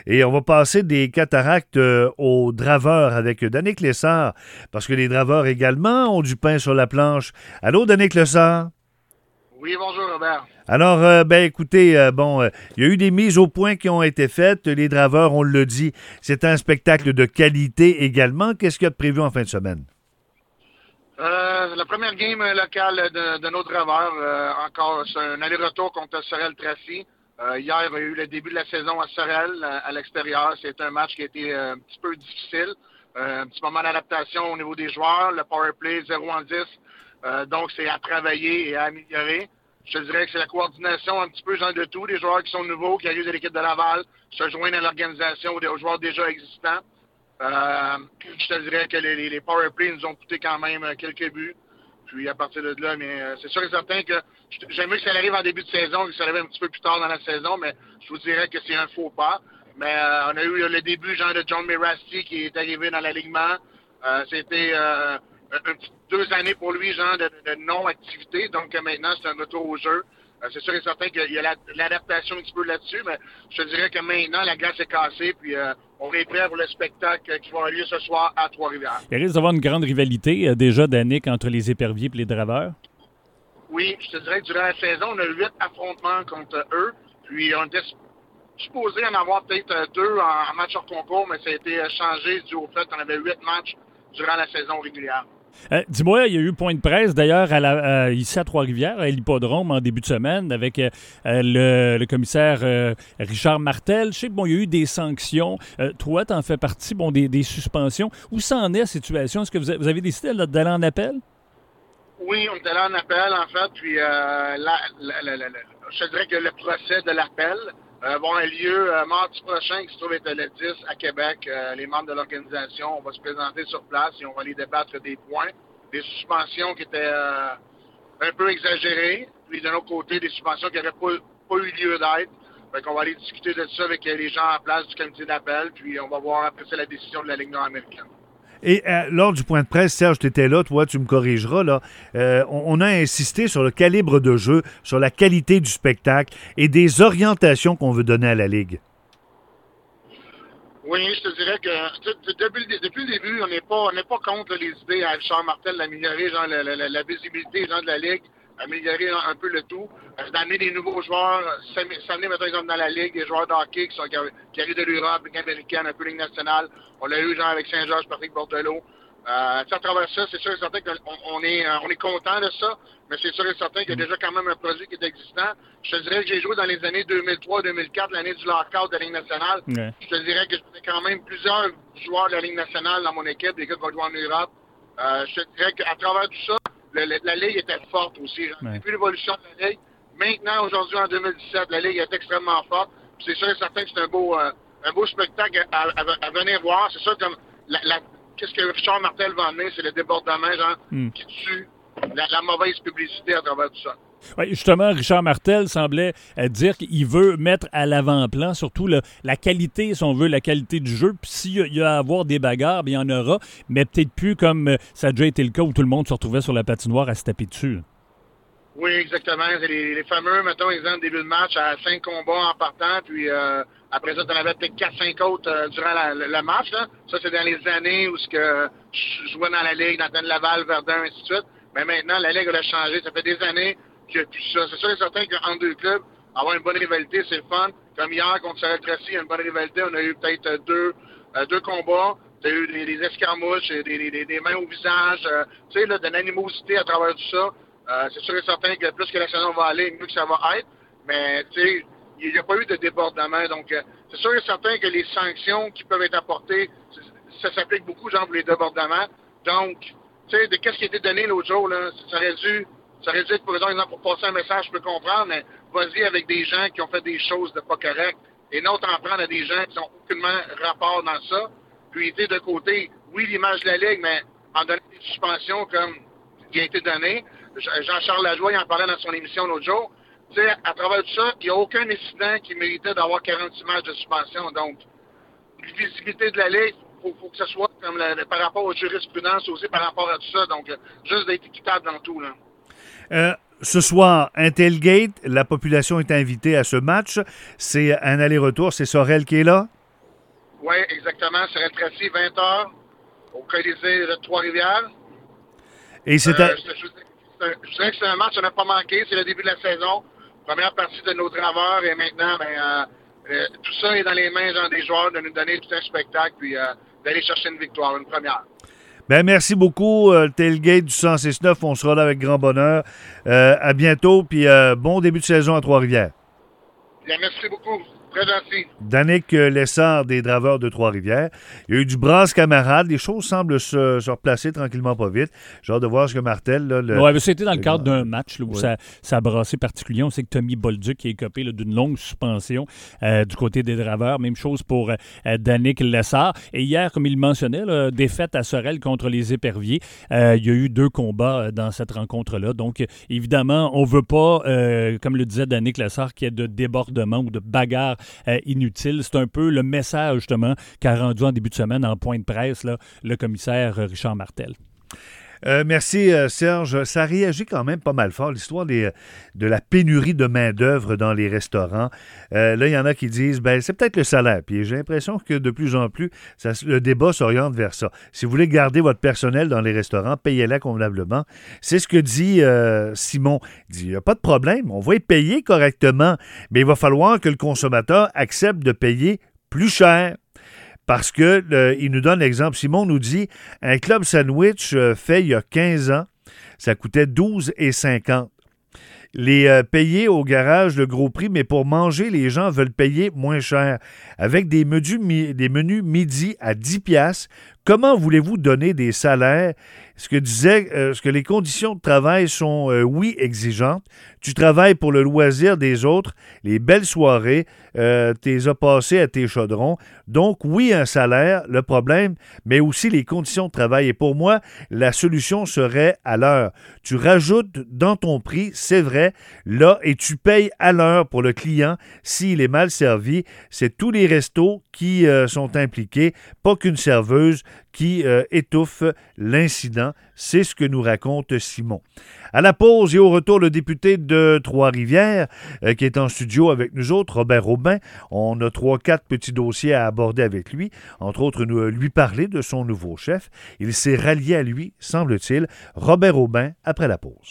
Et on va passer des cataractes aux draveurs avec Danick Lessard, parce que les draveurs également ont du pain sur la planche. Allô, Danick Lessard? Oui, bonjour, Robert. Alors, écoutez, il y a eu des mises au point qui ont été faites. Les draveurs, on le dit, c'est un spectacle de qualité également. Qu'est-ce qu'il y a de prévu en fin de semaine? La première game locale de nos draveurs, encore, c'est un aller-retour contre Sorel-Tracy. Hier, il y a eu le début de la saison à Sorel, à l'extérieur. C'est un match qui a été un petit peu difficile. Un petit moment d'adaptation au niveau des joueurs. Le power play 0-10. Donc, c'est à travailler et à améliorer. Je te dirais que c'est la coordination un petit peu genre de tout. Les joueurs qui sont nouveaux, qui arrivent de l'équipe de Laval, se joignent à l'organisation aux joueurs déjà existants. Je te dirais que les power plays nous ont coûté quand même quelques buts. Puis à partir de là, mais c'est sûr et certain que j'aime mieux que ça arrive en début de saison que ça arrive un petit peu plus tard dans la saison, mais je vous dirais que c'est un faux pas. Mais on a eu le début genre de John Mirasti qui est arrivé dans l'alignement. C'était 2 années pour lui, genre de non-activité. Donc maintenant, c'est un retour au jeu. C'est sûr et certain qu'il y a l'adaptation un petit peu là-dessus, mais je te dirais que maintenant, la glace est cassée, puis on est prêt pour le spectacle qui va avoir lieu ce soir à Trois-Rivières. Il risque d'avoir une grande rivalité déjà, Danick, entre les éperviers et les draveurs. Oui, je te dirais que durant la saison, on a 8 affrontements contre eux, puis on était supposé en avoir peut-être 2 en match hors concours, mais ça a été changé dû au fait qu'on avait 8 matchs durant la saison régulière. Dis-moi, il y a eu point de presse d'ailleurs ici à Trois-Rivières, à l'hippodrome en début de semaine avec le commissaire Richard Martel. Je sais qu'il y a eu des sanctions. Toi, tu en fais partie, des suspensions. Où ça en est la situation? Est-ce que vous avez décidé d'aller en appel? Oui, on est allé en appel en fait, puis je te dirais que le procès de l'appel va avoir lieu mardi prochain, qui se trouve être le 10 à Québec. Les membres de l'organisation, on va se présenter sur place et on va aller débattre des points, des suspensions qui étaient un peu exagérées, puis de l'autre côté, des suspensions qui n'auraient pas eu lieu d'être. Fait qu'on va aller discuter de ça avec les gens en place du comité d'appel, puis on va voir après ça la décision de la Ligue nord-américaine. Et lors du point de presse, Serge, tu étais là, toi, tu me corrigeras, là. On a insisté sur le calibre de jeu, sur la qualité du spectacle et des orientations qu'on veut donner à la Ligue. Oui, je te dirais que depuis le début, on n'est pas contre les idées à Richard Martel d'améliorer genre, la visibilité genre, de la Ligue, améliorer un peu le tout, d'amener des nouveaux joueurs, s'amener par exemple dans la Ligue, des joueurs de hockey qui arrivent de l'Europe, Ligue américaine, un peu Ligue nationale. On l'a eu genre avec Saint-Georges, Patrick Bordelot. À travers ça, c'est sûr et certain qu'on est content de ça, mais c'est sûr et certain qu'il y a déjà quand même un produit qui est existant. Je te dirais que j'ai joué dans les années 2003-2004, l'année du lockout de la Ligue nationale. Ouais. Je te dirais que j'avais quand même plusieurs joueurs de la Ligue nationale dans mon équipe, des gars qui ont joué en Europe. Je te dirais qu'à travers tout ça, la Ligue était forte aussi. Ouais. Depuis l'évolution de la Ligue, maintenant, aujourd'hui, en 2017, la Ligue est extrêmement forte. Puis c'est sûr et certain que c'est un beau spectacle à venir voir. C'est sûr comme qu'est-ce que Richard Martel va amener, c'est le débordement, qui tue la mauvaise publicité à travers tout ça. Oui, justement, Richard Martel semblait dire qu'il veut mettre à l'avant-plan surtout la qualité, si on veut, la qualité du jeu. Puis s'il y a à avoir des bagarres, bien, il y en aura, mais peut-être plus comme ça a déjà été le cas où tout le monde se retrouvait sur la patinoire à se taper dessus. Oui, exactement. C'est les fameux, mettons, exemple, début de match à 5 combats en partant, puis après ça, tu en avais peut-être 4-5 autres durant le match. Là. Ça, c'est dans les années où je jouais dans la Ligue, dans le Laval, Verdun, ainsi de suite. Mais maintenant, la Ligue, elle a changé. Ça fait des années qu'il n'y a plus ça. C'est sûr et certain qu'entre deux clubs, avoir une bonne rivalité, c'est le fun. Comme hier, contre Sorel-Tracy, il y a une bonne rivalité. On a eu peut-être deux combats. Tu as eu des escarmouches, des mains au visage, tu sais, de l'animosité à travers tout ça. C'est sûr et certain que plus que la saison va aller, mieux que ça va être. Mais, tu sais, il n'y a pas eu de débordement. Donc, c'est sûr et certain que les sanctions qui peuvent être apportées, ça s'applique beaucoup, genre, pour les débordements. Donc, tu sais, de qu'est-ce qui a été donné l'autre jour, là, ça aurait dû être, par exemple, pour passer un message, je peux comprendre, mais vas-y avec des gens qui ont fait des choses de pas correctes. Et non t'en prendre à des gens qui n'ont aucunement rapport dans ça. Puis, tu sais, de côté, oui, l'image de la Ligue, mais en donnant des suspensions comme qui a été donné. Jean-Charles Lajoie, il en parlait dans son émission l'autre jour. Tu sais, à travers tout ça, il n'y a aucun incident qui méritait d'avoir 46 matchs de suspension. Donc, la visibilité de la Ligue, il faut que ce soit comme par rapport aux jurisprudences aussi, par rapport à tout ça. Donc, juste d'être équitable dans tout, là. Ce soir, un tailgate, la population est invitée à ce match. C'est un aller-retour. C'est Sorel qui est là? Oui, exactement. Sur El Tracy, 20h, au Colisée de Trois-Rivières. Et c'est je dirais que c'est un match qu'on n'a pas manqué. C'est le début de la saison. Première partie de nos draveurs. Et maintenant, tout ça est dans les mains des joueurs de nous donner tout un spectacle puis d'aller chercher une victoire, une première. Ben merci beaucoup, Tailgate du 106.9. On sera là avec grand bonheur. À bientôt, puis bon début de saison à Trois-Rivières. Bien, merci beaucoup. Très gentil. Danick Lessard des Draveurs de Trois-Rivières. Il y a eu du brasse camarade. Les choses semblent se replacer tranquillement pas vite. J'ai hâte de voir ce que Martel... Oui, mais c'était dans le cadre d'un match là, où ça a brassé particulier. On sait que Tommy Bolduc qui est écopé d'une longue suspension du côté des Draveurs. Même chose pour Danick Lessard. Et hier, comme il le mentionnait, là, défaite à Sorel contre les Éperviers. Il y a eu 2 combats dans cette rencontre-là. Donc, évidemment, on ne veut pas, comme le disait Danick Lessard, qu'il y ait de débordement ou de bagarre inutile. C'est un peu le message, justement, qu'a rendu en début de semaine en point de presse là, le commissaire Richard Martel. Merci, Serge. Ça réagit quand même pas mal fort, l'histoire de la pénurie de main-d'œuvre dans les restaurants. Là, il y en a qui disent, c'est peut-être le salaire. Puis j'ai l'impression que de plus en plus, le débat s'oriente vers ça. Si vous voulez garder votre personnel dans les restaurants, payez-les convenablement. C'est ce que dit Simon. Il dit, il n'y a pas de problème, on va les payer correctement, mais il va falloir que le consommateur accepte de payer plus cher. Parce que il nous donne l'exemple. Simon nous dit, un club sandwich fait il y a 15 ans, ça coûtait 12,50. Les payer au garage le gros prix, mais pour manger, les gens veulent payer moins cher. Avec des menus midi à 10 $, comment voulez-vous donner des salaires? Ce que les conditions de travail sont, oui, exigeantes. Tu travailles pour le loisir des autres, les belles soirées, t'es as passées à tes chaudrons. Donc, oui, un salaire, le problème, mais aussi les conditions de travail. Et pour moi, la solution serait à l'heure. Tu rajoutes dans ton prix, c'est vrai, là, et tu payes à l'heure pour le client s'il est mal servi. C'est tous les restos qui sont impliqués, pas qu'une serveuse qui étouffe l'incident. C'est ce que nous raconte Simon. À la pause et au retour, le député de Trois-Rivières qui est en studio avec nous autres, Robert Aubin. On a 3-4 petits dossiers à aborder avec lui. Entre autres, lui parler de son nouveau chef. Il s'est rallié à lui, semble-t-il. Robert Aubin, après la pause.